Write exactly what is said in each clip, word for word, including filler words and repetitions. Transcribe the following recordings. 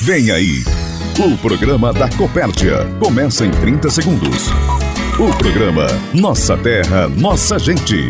Vem aí, o programa da Copérdia. Começa em trinta segundos. O programa Nossa Terra, Nossa Gente.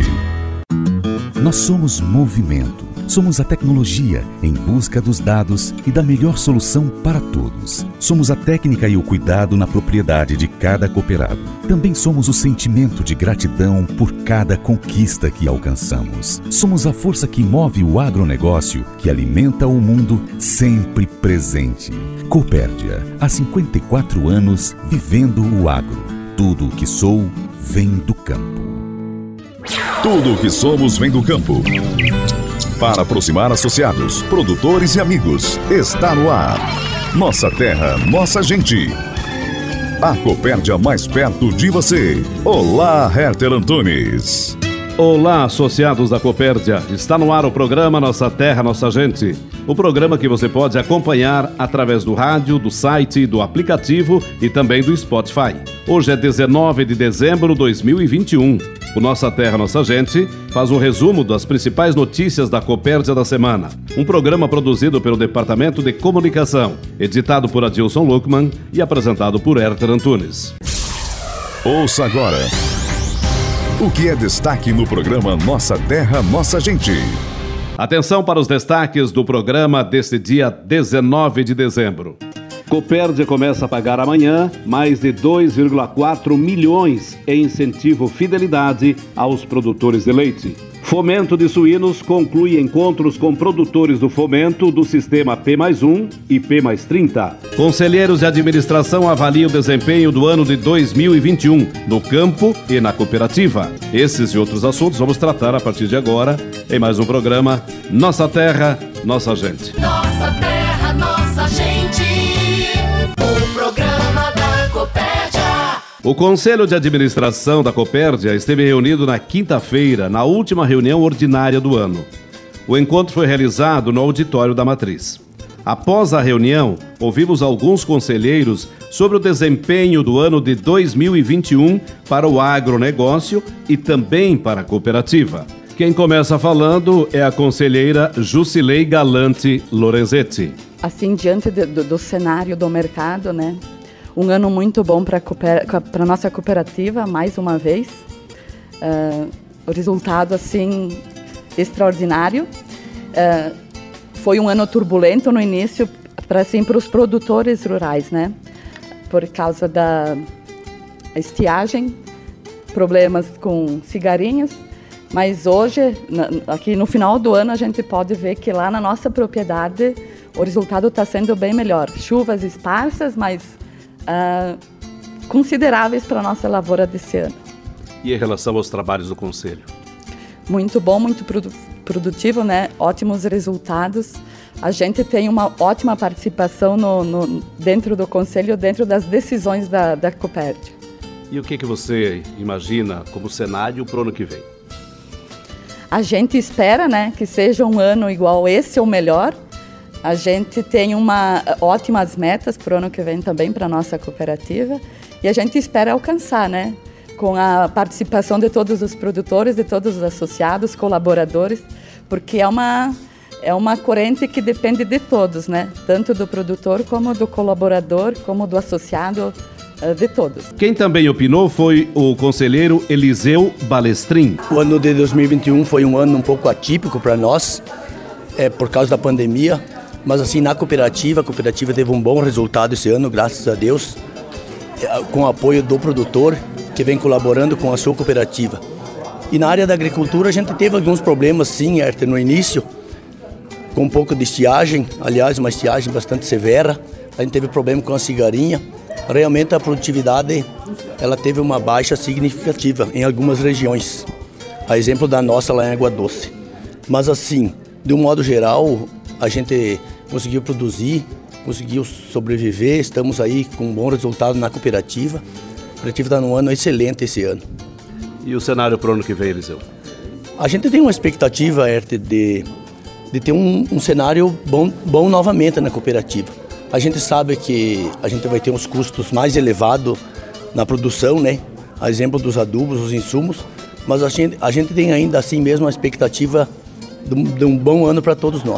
Nós somos movimento. Somos a tecnologia em busca dos dados e da melhor solução para todos. Somos a técnica e o cuidado na propriedade de cada cooperado. Também somos o sentimento de gratidão por cada conquista que alcançamos. Somos a força que move o agronegócio, que alimenta o mundo, sempre presente. Copérdia, há cinquenta e quatro anos vivendo o agro. Tudo o que sou vem do campo. Tudo o que somos vem do campo. Para aproximar associados, produtores e amigos, está no ar. Nossa Terra, Nossa Gente. A Copérdia mais perto de você. Olá, Herter Antunes. Olá, associados da Copérdia. Está no ar o programa Nossa Terra, Nossa Gente. O programa que você pode acompanhar através do rádio, do site, do aplicativo e também do Spotify. Hoje é dezenove de dezembro de dois mil e vinte e um. O Nossa Terra, Nossa Gente faz um resumo das principais notícias da Copérdia da semana. Um programa produzido pelo Departamento de Comunicação, editado por Adilson Luckman e apresentado por Herter Antunes. Ouça agora o que é destaque no programa Nossa Terra, Nossa Gente. Atenção para os destaques do programa deste dia dezenove de dezembro. Copérdia começa a pagar amanhã mais de dois vírgula quatro milhões em incentivo fidelidade aos produtores de leite. Fomento de Suínos conclui encontros com produtores do fomento do sistema P mais um e P mais trinta. Conselheiros de administração avaliam o desempenho do ano de dois mil e vinte e um no campo e na cooperativa. Esses e outros assuntos vamos tratar a partir de agora em mais um programa Nossa Terra, Nossa Gente. Nossa Terra, Nossa Gente. O programa da Copérdia. O Conselho de Administração da Copérdia esteve reunido na quinta-feira, na última reunião ordinária do ano. O encontro foi realizado no auditório da Matriz. Após a reunião, ouvimos alguns conselheiros sobre o desempenho do ano de dois mil e vinte e um para o agronegócio e também para a cooperativa. Quem começa falando é a conselheira Jusilei Galante Lorenzetti. Assim, diante de, do, do cenário do mercado, né? Um ano muito bom para a nossa cooperativa, mais uma vez. Uh, o resultado, assim, extraordinário. Uh, foi um ano turbulento no início para assim, para os produtores rurais, né? Por causa da estiagem, problemas com cigarinhas. Mas hoje, aqui no final do ano, a gente pode ver que lá na nossa propriedade o resultado está sendo bem melhor. Chuvas esparsas, mas uh, consideráveis para a nossa lavoura desse ano. E em relação aos trabalhos do Conselho? Muito bom, muito produ- produtivo, né? Ótimos resultados. A gente tem uma ótima participação no, no, dentro do Conselho, dentro das decisões da, da Copérdia. E o que, que você imagina como cenário para o ano que vem? A gente espera, né, que seja um ano igual esse ou melhor. A gente tem uma, ótimas metas para o ano que vem também para a nossa cooperativa e a gente espera alcançar, né, com a participação de todos os produtores, de todos os associados, colaboradores, porque é uma, é uma corrente que depende de todos, né, tanto do produtor como do colaborador, como do associado, de todos. Quem também opinou foi o conselheiro Eliseu Balestrin. O ano de dois mil e vinte e um foi um ano um pouco atípico para nós, é, por causa da pandemia, mas assim, na cooperativa, a cooperativa teve um bom resultado esse ano, graças a Deus, com o apoio do produtor, que vem colaborando com a sua cooperativa. E na área da agricultura a gente teve alguns problemas, sim, Herter, no início, com um pouco de estiagem, aliás, uma estiagem bastante severa, a gente teve problema com a cigarinha. Realmente a produtividade ela teve uma baixa significativa em algumas regiões, a exemplo da nossa lá em Água Doce. Mas assim, de um modo geral, a gente conseguiu produzir, conseguiu sobreviver, estamos aí com um bom resultado na cooperativa. A cooperativa está num ano excelente esse ano. E o cenário para o ano que vem, Eliseu? A gente tem uma expectativa, Herter, de, de ter um, um cenário bom, bom novamente na cooperativa. A gente sabe que a gente vai ter uns custos mais elevados na produção, né? A exemplo dos adubos, os insumos, mas a gente, a gente tem ainda assim mesmo a expectativa de um, de um bom ano para todos nós.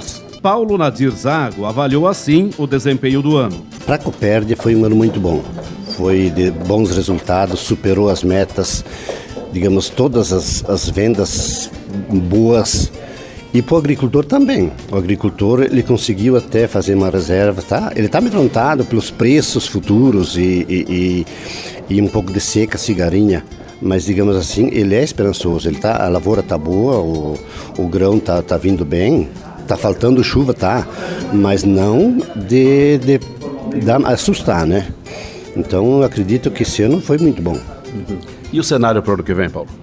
Paulo Nadir Zago avaliou assim o desempenho do ano. Para a Copérdia foi um ano muito bom. Foi de bons resultados, superou as metas, digamos, todas as, as vendas boas. E para o agricultor também. O agricultor ele conseguiu até fazer uma reserva, tá? Ele está amedrontado pelos preços futuros e, e, e, e um pouco de seca, cigarinha. Mas, digamos assim, ele é esperançoso. Ele tá, a lavoura está boa, o, o grão está tá vindo bem, está faltando chuva, tá? Mas não de, de, de assustar, né? Então, eu acredito que esse ano foi muito bom. Uhum. E o cenário para o ano que vem, Paulo?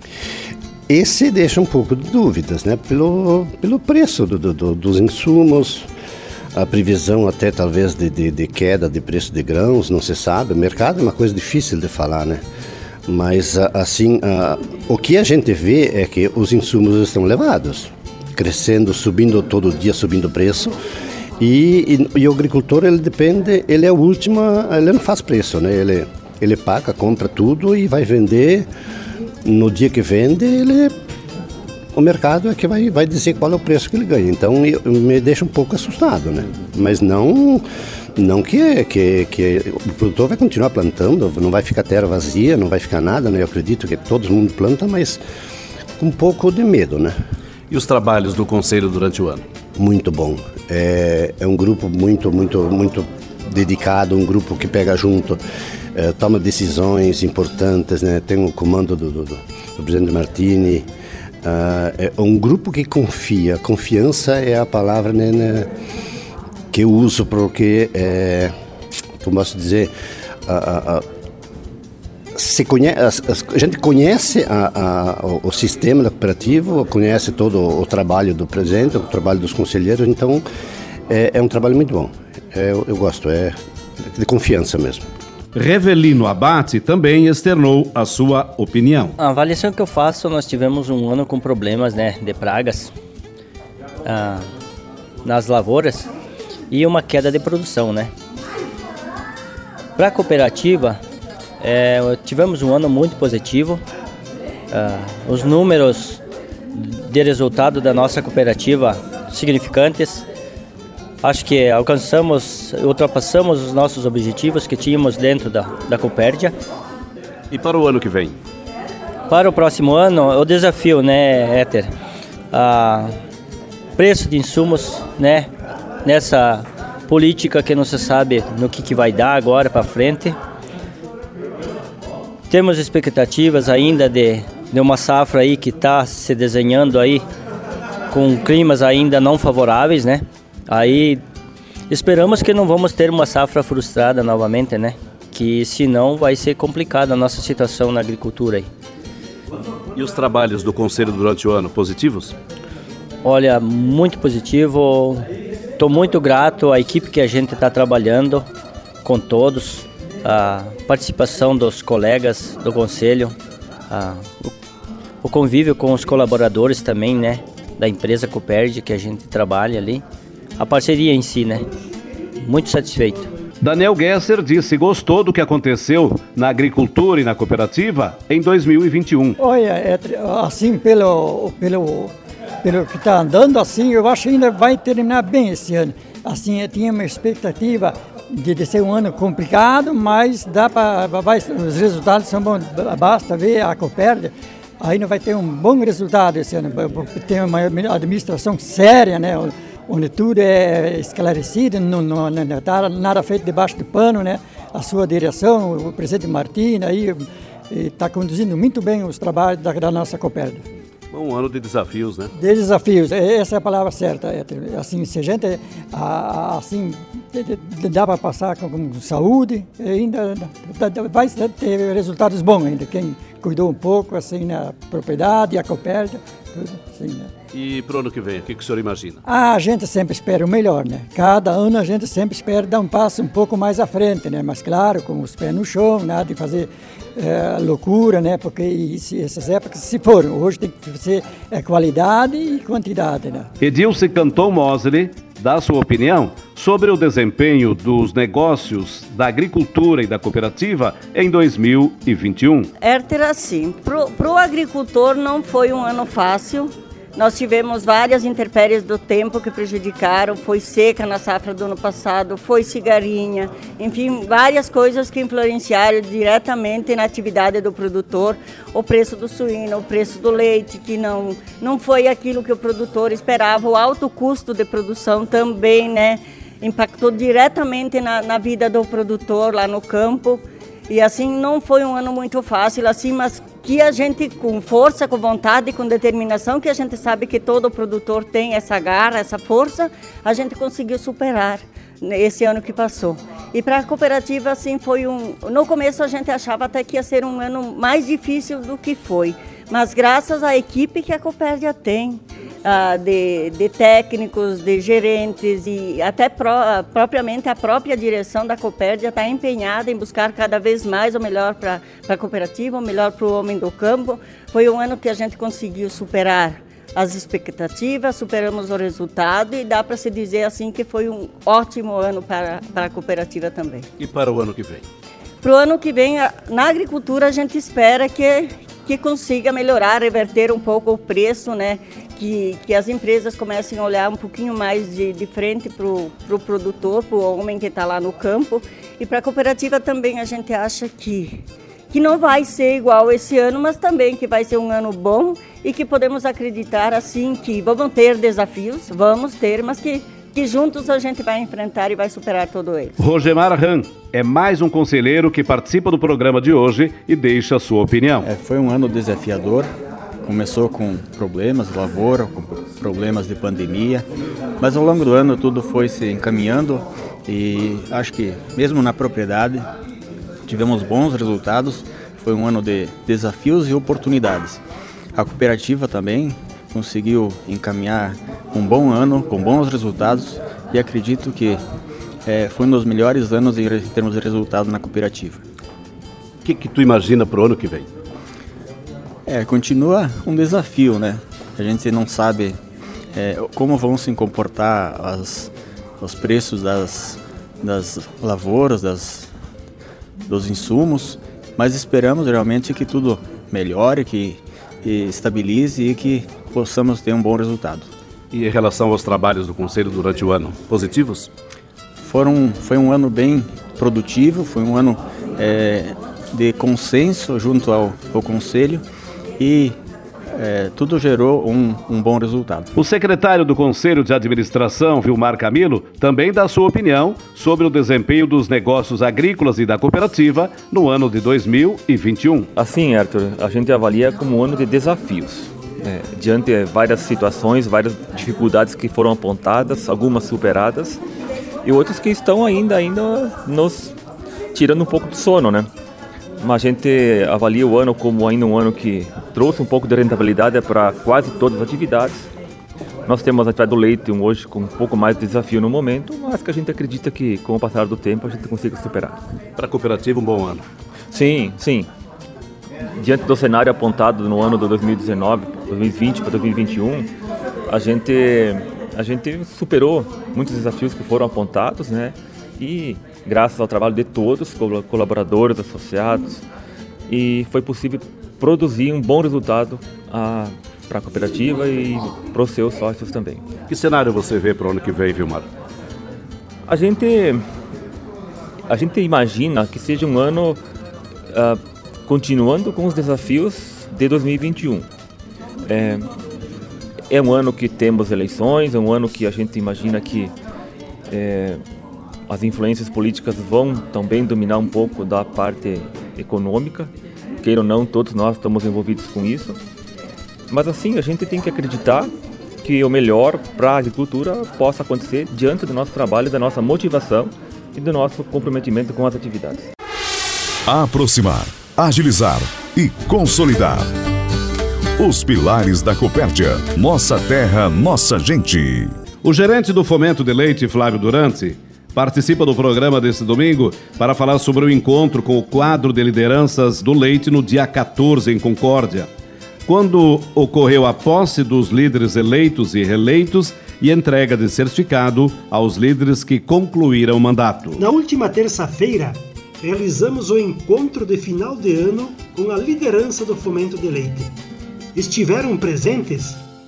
Esse deixa um pouco de dúvidas, né? Pelo, pelo preço do, do, dos insumos, a previsão até talvez de, de, de queda de preço de grãos, não se sabe. O mercado é uma coisa difícil de falar, né? Mas, assim, o que a gente vê é que os insumos estão elevados, crescendo, subindo todo dia, subindo o preço. E, e, e o agricultor, ele depende, ele é o último, ele não faz preço, né? Ele, ele paga, compra tudo e vai vender. No dia que vende, ele, o mercado é que vai, vai dizer qual é o preço que ele ganha. Então, eu, me deixa um pouco assustado, né? Mas não, não que, que, que o produtor vai continuar plantando, não vai ficar terra vazia, não vai ficar nada, né? Eu acredito que todo mundo planta, mas com um pouco de medo, né? E os trabalhos do Conselho durante o ano? Muito bom. É, é um grupo muito, muito, muito dedicado, um grupo que pega junto, é, toma decisões importantes, né? Tem o comando do, do, do presidente Martini. Uh, é um grupo que confia. Confiança é a palavra, né, né, que eu uso porque, é, como posso dizer, a, a, se conhece, a, a gente conhece a, a, o, o sistema da cooperativa, conhece todo o, o trabalho do presidente, o trabalho dos conselheiros, então é, é um trabalho muito bom. É, eu, eu gosto, é de confiança mesmo. Revelino Abate também externou a sua opinião. A avaliação que eu faço, nós tivemos um ano com problemas, né, de pragas ah, nas lavouras e uma queda de produção, né. Para a cooperativa, é, tivemos um ano muito positivo. Ah, os números de resultado da nossa cooperativa significantes. Acho que alcançamos, ultrapassamos os nossos objetivos que tínhamos dentro da, da Copérdia. E para o ano que vem? Para o próximo ano, o desafio, né, Éter? Ah, preço de insumos, né? Nessa política que não se sabe no que, que vai dar agora para frente. Temos expectativas ainda de, de uma safra aí que está se desenhando aí com climas ainda não favoráveis, né? Aí esperamos que não vamos ter uma safra frustrada novamente, né? Que senão vai ser complicada a nossa situação na agricultura aí. E os trabalhos do Conselho durante o ano, positivos? Olha, muito positivo. Estou muito grato à equipe que a gente está trabalhando com todos, a participação dos colegas do Conselho, a, o, o convívio com os colaboradores também, né? Da empresa Copérdia que a gente trabalha ali. A parceria em si, né? Muito satisfeito. Daniel Gesser disse que gostou do que aconteceu na agricultura e na cooperativa em dois mil e vinte e um. Olha, é, assim, pelo, pelo, pelo que está andando, assim, eu acho que ainda vai terminar bem esse ano. Assim, eu tinha uma expectativa de, de ser um ano complicado, mas dá para, os resultados são bons. Basta ver a Copérdia, ainda vai ter um bom resultado esse ano. Tem uma administração séria, né? Onde tudo é esclarecido, não, não, não está nada feito debaixo do pano, né? A sua direção, o presidente Martini, aí está conduzindo muito bem os trabalhos da, da nossa Copérdia. Um ano de desafios, né? De desafios, essa é a palavra certa. Assim, se a gente, assim, dá para passar com, com saúde, ainda vai ter resultados bons ainda. Quem cuidou um pouco, assim, na propriedade, a Copérdia, tudo assim, né? E para o ano que vem, o que, que o senhor imagina? Ah, a gente sempre espera o melhor, né? Cada ano a gente sempre espera dar um passo um pouco mais à frente, né? Mas claro, com os pés no chão, nada de fazer é, loucura, né? Porque isso, essas épocas se foram. Hoje tem que ser é, qualidade e quantidade, né? Edilce Canton Mosley dá sua opinião sobre o desempenho dos negócios da agricultura e da cooperativa em dois mil e vinte e um. Érter, assim, pro, pro agricultor não foi um ano fácil. Nós tivemos várias intempéries do tempo que prejudicaram, foi seca na safra do ano passado, foi cigarinha, enfim, várias coisas que influenciaram diretamente na atividade do produtor, o preço do suíno, o preço do leite, que não, não foi aquilo que o produtor esperava, o alto custo de produção também, né, impactou diretamente na, na vida do produtor lá no campo. E assim, não foi um ano muito fácil, assim, mas que a gente, com força, com vontade, com determinação, que a gente sabe que todo produtor tem essa garra, essa força, a gente conseguiu superar esse ano que passou. E para a cooperativa, assim, foi um... No começo a gente achava até que ia ser um ano mais difícil do que foi, mas graças à equipe que a Copérdia tem, Uh, de, de técnicos, de gerentes e até pro, uh, propriamente a própria direção da Copérdia está empenhada em buscar cada vez mais o melhor para a cooperativa, o melhor para o homem do campo. Foi um ano que a gente conseguiu superar as expectativas, superamos o resultado e dá para se dizer assim que foi um ótimo ano para, para a cooperativa também. E para o ano que vem? Para o ano que vem, na agricultura a gente espera que, que consiga melhorar, reverter um pouco o preço, né? Que, que as empresas comecem a olhar um pouquinho mais de, de frente para o pro produtor, para o homem que está lá no campo. E para a cooperativa também a gente acha que, que não vai ser igual esse ano, mas também que vai ser um ano bom e que podemos acreditar assim que vamos ter desafios, vamos ter, mas que, que juntos a gente vai enfrentar e vai superar todo eles. Rogemar Ram é mais um conselheiro que participa do programa de hoje e deixa a sua opinião. É, foi um ano desafiador. Começou com problemas de lavoura, com problemas de pandemia, mas ao longo do ano tudo foi se encaminhando e acho que mesmo na propriedade tivemos bons resultados. Foi um ano de desafios e oportunidades. A cooperativa também conseguiu encaminhar um bom ano, com bons resultados e acredito que é, foi um dos melhores anos em termos de resultado na cooperativa. O que, que tu imagina para o ano que vem? É, continua um desafio, né? A gente não sabe é, como vão se comportar as, os preços das, das lavouras, das, dos insumos, mas esperamos realmente que tudo melhore, que, que estabilize e que possamos ter um bom resultado. E em relação aos trabalhos do Conselho durante o ano, positivos? Foram, foi um ano bem produtivo, foi um ano é, de consenso junto ao, ao Conselho. E é, tudo gerou um, um bom resultado. O secretário do Conselho de Administração, Vilmar Camilo, também dá sua opinião sobre o desempenho dos negócios agrícolas e da cooperativa no ano de dois mil e vinte e um. Assim, Arthur, a gente avalia como um ano de desafios. É, diante de várias situações, várias dificuldades que foram apontadas, algumas superadas e outras que estão ainda, ainda nos tirando um pouco do sono, né? Mas a gente avalia o ano como ainda um ano que trouxe um pouco de rentabilidade para quase todas as atividades. Nós temos a atividade do leite hoje com um pouco mais de desafio no momento, mas que a gente acredita que com o passar do tempo a gente consiga superar. Para a cooperativa, um bom ano. Sim, sim. Diante do cenário apontado no ano de dois mil e dezenove, dois mil e vinte para dois mil e vinte e um, a gente, a gente superou muitos desafios que foram apontados, né? E graças ao trabalho de todos, colaboradores, associados, e foi possível produzir um bom resultado para a cooperativa e para os seus sócios também. Que cenário você vê para o ano que vem, Vilmar? A gente, a gente imagina que seja um ano uh, continuando com os desafios de dois mil e vinte e um. É, é um ano que temos eleições, é um ano que a gente imagina que é, as influências políticas vão também dominar um pouco da parte econômica. Queira ou não, todos nós estamos envolvidos com isso. Mas assim, a gente tem que acreditar que o melhor para a agricultura possa acontecer diante do nosso trabalho, da nossa motivação e do nosso comprometimento com as atividades. Aproximar, agilizar e consolidar. Os pilares da Copérdia. Nossa terra, nossa gente. O gerente do Fomento de Leite, Flávio Durante, participa do programa deste domingo para falar sobre o encontro com o quadro de lideranças do leite no dia quatorze em Concórdia, quando ocorreu a posse dos líderes eleitos e reeleitos e entrega de certificado aos líderes que concluíram o mandato. Na última terça-feira, realizamos o encontro de final de ano com a liderança do Fomento de Leite. Estiveram presentes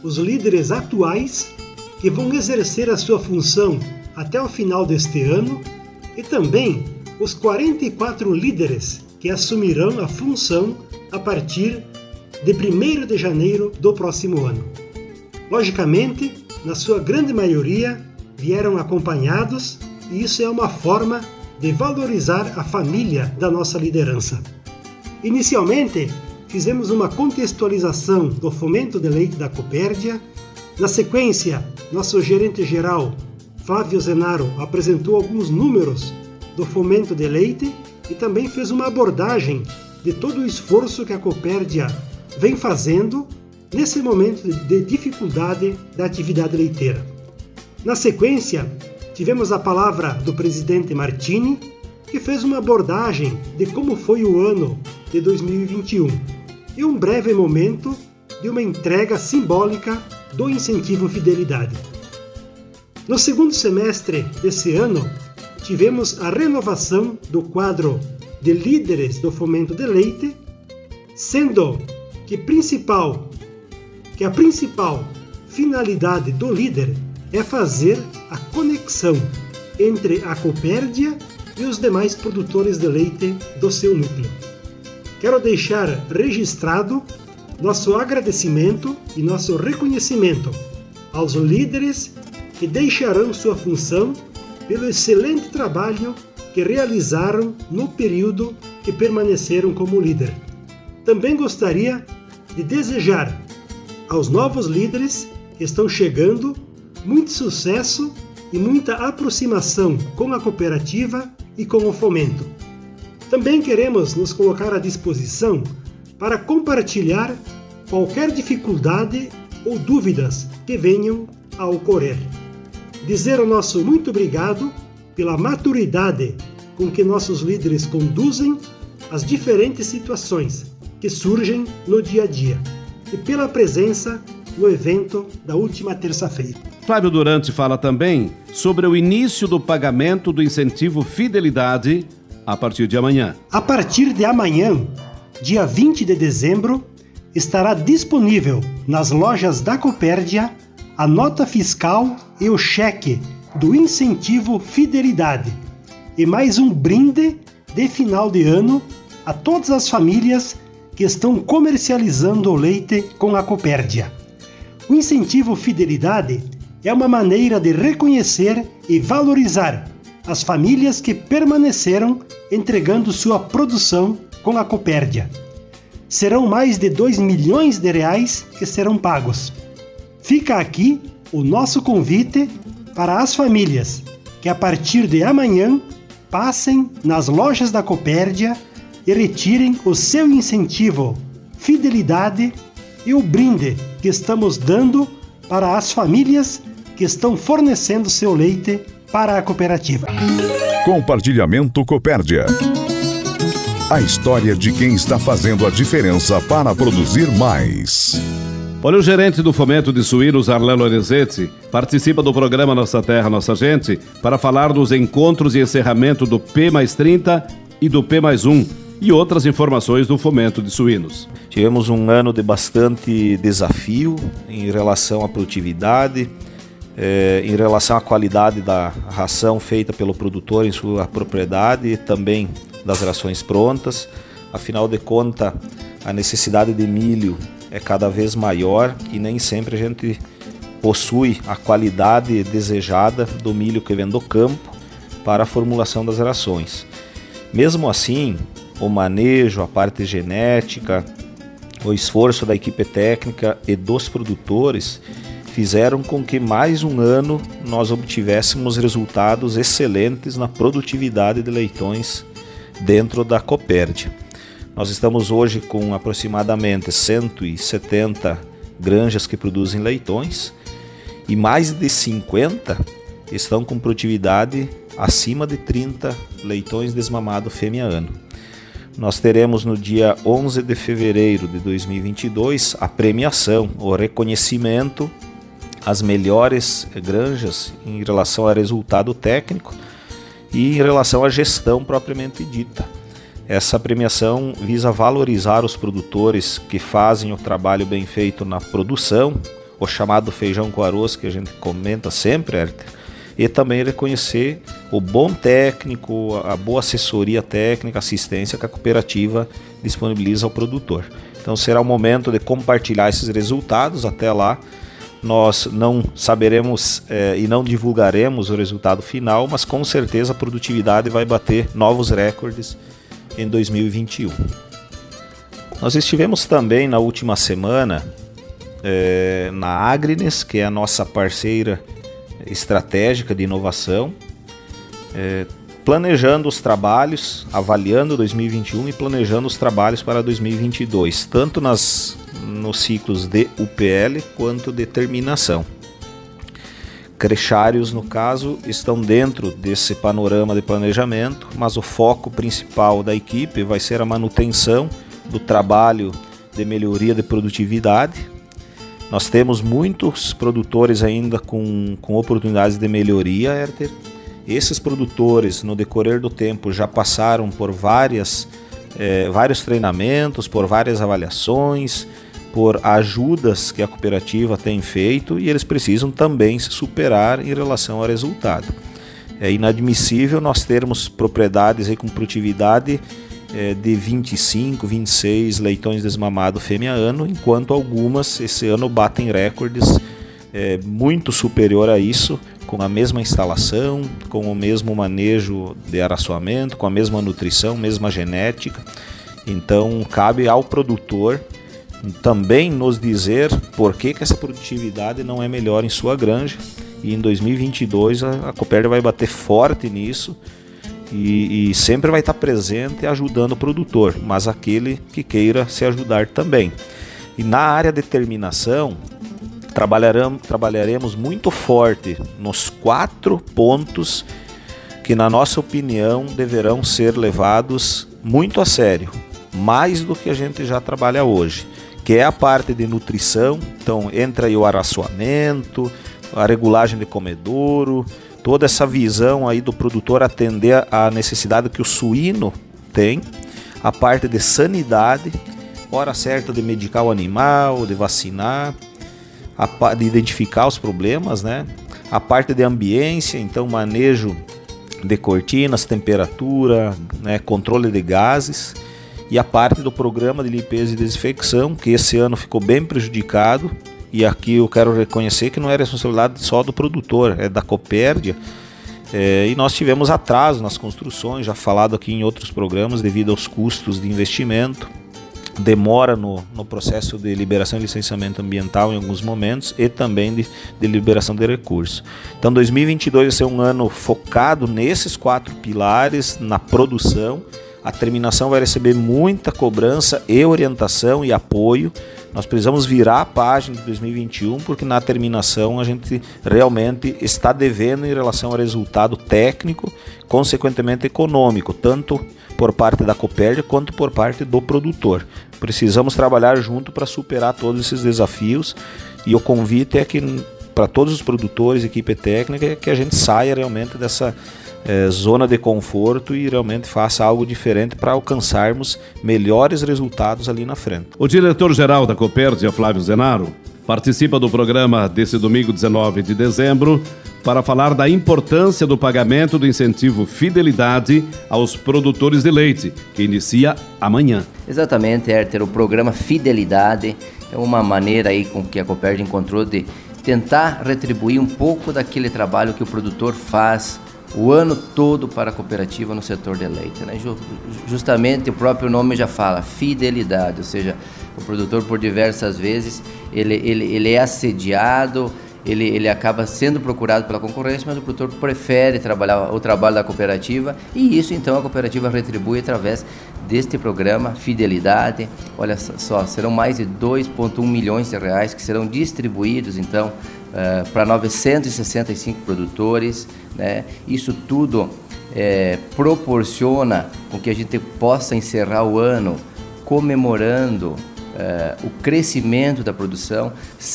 os líderes atuais que vão exercer a sua função até o final deste ano e também os quarenta e quatro líderes que assumirão a função a partir de primeiro de janeiro do próximo ano. Logicamente, na sua grande maioria, vieram acompanhados e isso é uma forma de valorizar a família da nossa liderança. Inicialmente, fizemos uma contextualização do fomento de leite da Copérdia. Na sequência, nosso gerente-geral, Flávio Zenaro, apresentou alguns números do fomento de leite e também fez uma abordagem de todo o esforço que a Copérdia vem fazendo nesse momento de dificuldade da atividade leiteira. Na sequência, tivemos a palavra do presidente Martini, que fez uma abordagem de como foi o ano de dois mil e vinte e um e um breve momento de uma entrega simbólica do incentivo Fidelidade. No segundo semestre desse ano, tivemos a renovação do quadro de líderes do fomento de leite, sendo que, principal, que a principal finalidade do líder é fazer a conexão entre a Copérdia e os demais produtores de leite do seu núcleo. Quero deixar registrado nosso agradecimento e nosso reconhecimento aos líderes que deixarão sua função pelo excelente trabalho que realizaram no período que permaneceram como líder. Também gostaria de desejar aos novos líderes que estão chegando muito sucesso e muita aproximação com a cooperativa e com o fomento. Também queremos nos colocar à disposição para compartilhar qualquer dificuldade ou dúvidas que venham a ocorrer. Dizer o nosso muito obrigado pela maturidade com que nossos líderes conduzem as diferentes situações que surgem no dia a dia e pela presença no evento da última terça-feira. Flávio Durante fala também sobre o início do pagamento do incentivo Fidelidade a partir de amanhã. A partir de amanhã, dia vinte de dezembro, estará disponível nas lojas da Copérdia a nota fiscal e o cheque do incentivo Fidelidade e mais um brinde de final de ano a todas as famílias que estão comercializando o leite com a Copérdia. O incentivo Fidelidade é uma maneira de reconhecer e valorizar as famílias que permaneceram entregando sua produção com a Copérdia. Serão mais de dois milhões de reais que serão pagos. Fica aqui o nosso convite para as famílias que a partir de amanhã passem nas lojas da Copérdia e retirem o seu incentivo Fidelidade e o brinde que estamos dando para as famílias que estão fornecendo seu leite para a cooperativa. Compartilhamento Copérdia. A história de quem está fazendo a diferença para produzir mais. Olha, o gerente do Fomento de Suínos, Arlan Lorenzetti, participa do programa Nossa Terra, Nossa Gente para falar dos encontros e encerramento do P mais trinta e do P mais um e outras informações do Fomento de Suínos. Tivemos um ano de bastante desafio em relação à produtividade, eh, em relação à qualidade da ração feita pelo produtor em sua propriedade e também das rações prontas. Afinal de contas, a necessidade de milho é cada vez maior e nem sempre a gente possui a qualidade desejada do milho que vem do campo para a formulação das rações. Mesmo assim, o manejo, a parte genética, o esforço da equipe técnica e dos produtores fizeram com que mais um ano nós obtivéssemos resultados excelentes na produtividade de leitões dentro da Copérdia. Nós estamos hoje com aproximadamente cento e setenta granjas que produzem leitões e mais de cinquenta estão com produtividade acima de trinta leitões desmamados fêmea ano. Nós teremos no dia onze de fevereiro de dois mil e vinte e dois a premiação, o reconhecimento às melhores granjas em relação ao resultado técnico e em relação à gestão propriamente dita. Essa premiação visa valorizar os produtores que fazem o trabalho bem feito na produção, o chamado feijão com arroz que a gente comenta sempre, Herter, e também reconhecer o bom técnico, a boa assessoria técnica, assistência que a cooperativa disponibiliza ao produtor. Então será o momento de compartilhar esses resultados. Até lá nós não saberemos eh, e não divulgaremos o resultado final, mas com certeza a produtividade vai bater novos recordes em dois mil e vinte e um. Nós estivemos também na última semana eh, na Agrines, que é a nossa parceira estratégica de inovação, eh, planejando os trabalhos, avaliando dois mil e vinte e um e planejando os trabalhos para dois mil e vinte e dois, tanto nas, nos ciclos de U P L quanto de terminação. Crechários, no caso, estão dentro desse panorama de planejamento, mas o foco principal da equipe vai ser a manutenção do trabalho de melhoria de produtividade. Nós temos muitos produtores ainda com, com oportunidades de melhoria, Herter. Esses produtores, no decorrer do tempo, já passaram por várias, eh, vários treinamentos, por várias avaliações, por ajudas que a cooperativa tem feito, e eles precisam também se superar em relação ao resultado. É inadmissível nós termos propriedades aí com produtividade eh, de vinte e cinco, vinte e seis leitões desmamados fêmea ano, enquanto algumas esse ano batem recordes eh, muito superior a isso, com a mesma instalação, com o mesmo manejo de araçoamento, com a mesma nutrição, mesma genética. Então cabe ao produtor também nos dizer por que, que essa produtividade não é melhor em sua granja, e em dois mil e vinte e dois a, a Copérdia vai bater forte nisso e, e sempre vai estar presente ajudando o produtor, mas aquele que queira se ajudar também. E na área de terminação, trabalharemos, trabalharemos muito forte nos quatro pontos que, na nossa opinião, deverão ser levados muito a sério, mais do que a gente já trabalha hoje, que é a parte de nutrição. Então entra aí o araçoamento, a regulagem de comedouro, toda essa visão aí do produtor atender a necessidade que o suíno tem, a parte de sanidade, hora certa de medicar o animal, de vacinar, a, de identificar os problemas, né? A parte de ambiência, então manejo de cortinas, temperatura, né? Controle de gases, e a parte do programa de limpeza e desinfecção, que esse ano ficou bem prejudicado, e aqui eu quero reconhecer que não é responsabilidade só do produtor, é da Copérdia, é, e nós tivemos atraso nas construções, já falado aqui em outros programas, devido aos custos de investimento, demora no, no processo de liberação e licenciamento ambiental em alguns momentos, e também de, de liberação de recursos. Então dois mil e vinte e dois vai ser um ano focado nesses quatro pilares, na produção. A terminação vai receber muita cobrança e orientação e apoio. Nós precisamos virar a página de dois mil e vinte e um, porque na terminação a gente realmente está devendo em relação ao resultado técnico, consequentemente econômico, tanto por parte da Copérdia quanto por parte do produtor. Precisamos trabalhar junto para superar todos esses desafios, e o convite é que para todos os produtores, equipe técnica, é que a gente saia realmente dessa É, zona de conforto e realmente faça algo diferente para alcançarmos melhores resultados ali na frente. O diretor-geral da Copérdia, Flávio Zenaro, participa do programa desse domingo, dezenove de dezembro, para falar da importância do pagamento do incentivo Fidelidade aos produtores de leite, que inicia amanhã. Exatamente, Herter. O programa Fidelidade é uma maneira aí com que a Copérdia encontrou de tentar retribuir um pouco daquele trabalho que o produtor faz o ano todo para a cooperativa no setor de leite, né? Justamente o próprio nome já fala, fidelidade, ou seja, o produtor por diversas vezes ele, ele, ele é assediado, ele, ele acaba sendo procurado pela concorrência, mas o produtor prefere trabalhar o trabalho da cooperativa, e isso então a cooperativa retribui através deste programa Fidelidade. Olha só, serão mais de dois vírgula um milhões de reais que serão distribuídos então Uh, para novecentos e sessenta e cinco produtores, né? Isso tudo é, proporciona com que a gente possa encerrar o ano comemorando uh, o crescimento da produção.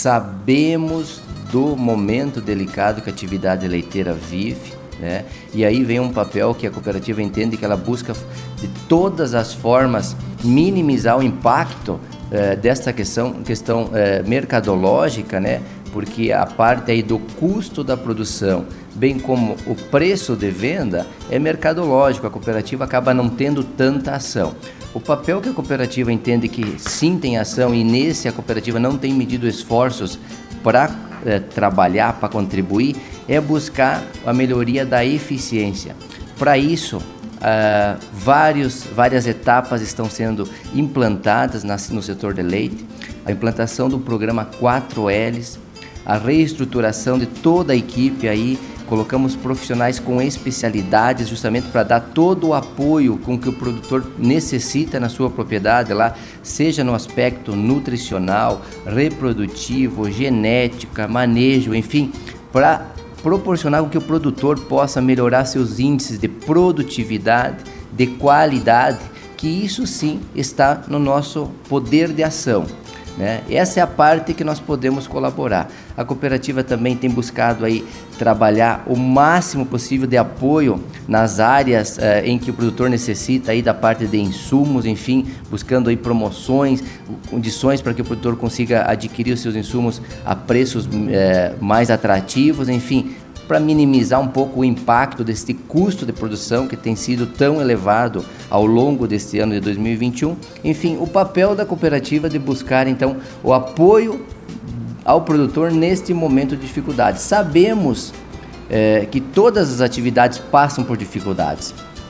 Sabemos do momento delicado que a atividade leiteira vive, né? E aí vem um papel que a cooperativa entende que ela busca de todas as formas minimizar o impacto Uh, desta questão, questão uh, mercadológica, né, porque a parte aí do custo da produção, bem como o preço de venda, é mercadológico, a cooperativa acaba não tendo tanta ação. O papel que a cooperativa entende que sim tem ação, e nesse a cooperativa não tem medido esforços para é, trabalhar, para contribuir, é buscar a melhoria da eficiência. Para isso, Uh, vários, várias etapas estão sendo implantadas na, no setor de leite. A implantação do programa quatro L's, a reestruturação de toda a equipe aí, colocamos profissionais com especialidades justamente para dar todo o apoio com que o produtor necessita na sua propriedade lá, seja no aspecto nutricional, reprodutivo, genética, manejo, enfim, para proporcionar que o produtor possa melhorar seus índices de produtividade, de qualidade, que isso sim está no nosso poder de ação, né? Essa é a parte que nós podemos colaborar. A cooperativa também tem buscado aí trabalhar o máximo possível de apoio nas áreas eh, em que o produtor necessita aí da parte de insumos, enfim, buscando aí promoções, condições para que o produtor consiga adquirir os seus insumos a preços eh, mais atrativos, enfim, para minimizar um pouco o impacto desse custo de produção que tem sido tão elevado ao longo deste ano de dois mil e vinte e um. Enfim, o papel da cooperativa de buscar então o apoio ao produtor neste momento de dificuldade. Sabemos é, que todas as atividades passam por dificuldades.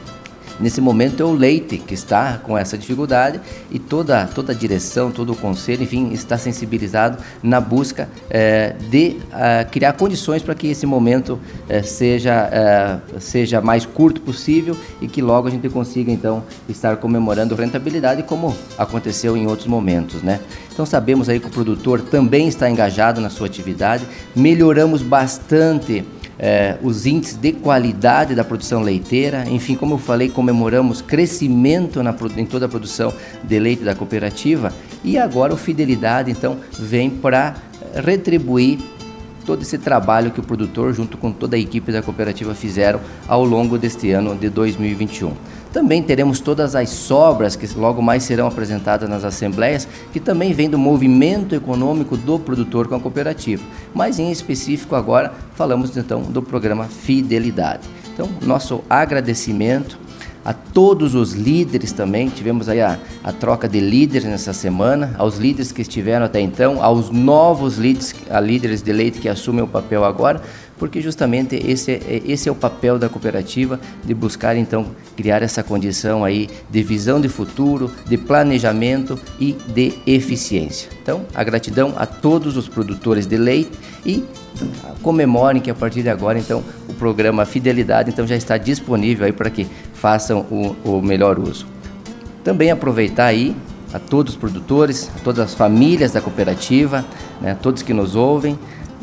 Nesse momento é o leite que está com essa dificuldade e toda, toda a direção, todo o conselho, enfim, está sensibilizado na busca é, de uh, criar condições para que esse momento é, seja, é, seja mais curto possível e que logo a gente consiga, então, estar comemorando rentabilidade como aconteceu em outros momentos, né? Então sabemos aí que o produtor também está engajado na sua atividade, melhoramos bastante É, os índices de qualidade da produção leiteira, enfim, como eu falei, comemoramos crescimento na, em toda a produção de leite da cooperativa e agora o Fidelidade, então, vem para retribuir todo esse trabalho que o produtor, junto com toda a equipe da cooperativa, fizeram ao longo deste ano de dois mil e vinte e um. Também teremos todas as sobras que logo mais serão apresentadas nas assembleias, que também vem do movimento econômico do produtor com a cooperativa. Mas em específico agora falamos então do programa Fidelidade. Então, nosso agradecimento a todos os líderes também, tivemos aí a, a troca de líderes nessa semana, aos líderes que estiveram até então, aos novos líderes, a líderes de leite que assumem o papel agora, porque justamente esse é, esse é o papel da cooperativa, de buscar então criar essa condição aí de visão de futuro, de planejamento e de eficiência. Então, a gratidão a todos os produtores de leite e comemorem que a partir de agora então o programa Fidelidade então já está disponível aí para que façam o, o melhor uso. Também aproveitar aí a todos os produtores, a todas as famílias da cooperativa, né, todos que nos ouvem.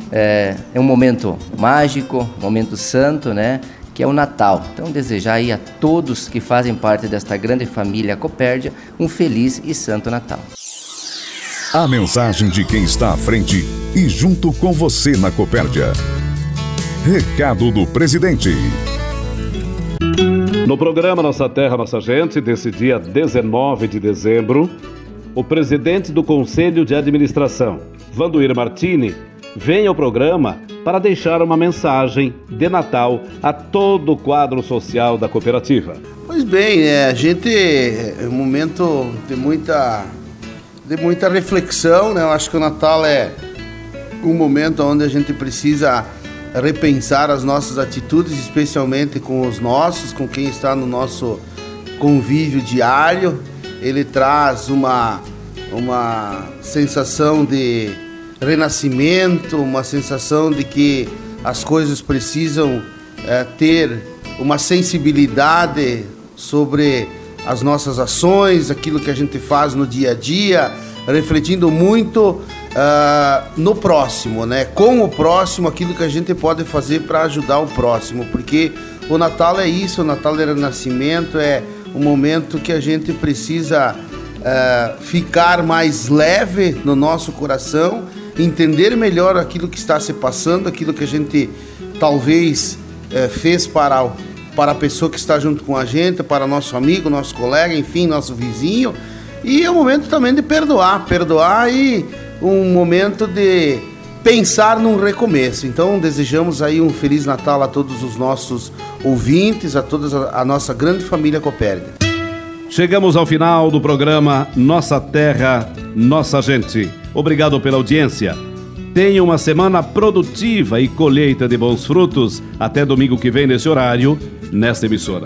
É, é um momento mágico, um momento santo, né, que é o Natal. Então, desejar aí a todos que fazem parte desta grande família Copérdia um feliz e santo Natal. A mensagem de quem está à frente e junto com você na Copérdia. Recado do presidente. No programa Nossa Terra, Nossa Gente, desse dia dezenove de dezembro, o presidente do Conselho de Administração, Vandoir Martini, vem ao programa para deixar uma mensagem de Natal a todo o quadro social da cooperativa. Pois bem, é, a gente é um momento de muita, de muita reflexão, né? Eu acho que o Natal é um momento onde a gente precisa repensar as nossas atitudes, especialmente com os nossos, com quem está no nosso convívio diário. Ele traz uma, uma sensação de renascimento, uma sensação de que as coisas precisam é, ter uma sensibilidade sobre as nossas ações, aquilo que a gente faz no dia a dia, refletindo muito Uh, no próximo, né? Com o próximo, aquilo que a gente pode fazer para ajudar o próximo, porque o Natal é isso, o Natal é renascimento, é um momento que a gente precisa uh, ficar mais leve no nosso coração, entender melhor aquilo que está se passando, aquilo que a gente talvez uh, fez para, para a pessoa que está junto com a gente, para nosso amigo, nosso colega, enfim, nosso vizinho. E é o momento também de perdoar, perdoar e um momento de, pensar num recomeço. Então desejamos aí um Feliz Natal a todos os nossos ouvintes, a toda a nossa grande família Copérdia. Chegamos ao final do programa Nossa Terra, Nossa Gente. Obrigado pela audiência. Tenha uma semana produtiva e colheita de bons frutos. Até domingo que vem nesse horário, nesta emissora.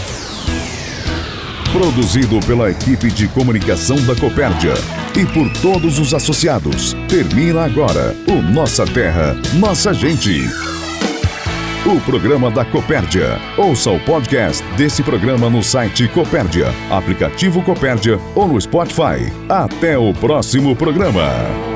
Produzido pela equipe de comunicação da Copérdia e por todos os associados. Termina agora o Nossa Terra, Nossa Gente. O programa da Copérdia. Ouça o podcast desse programa no site Copérdia, aplicativo Copérdia ou no Spotify. Até o próximo programa.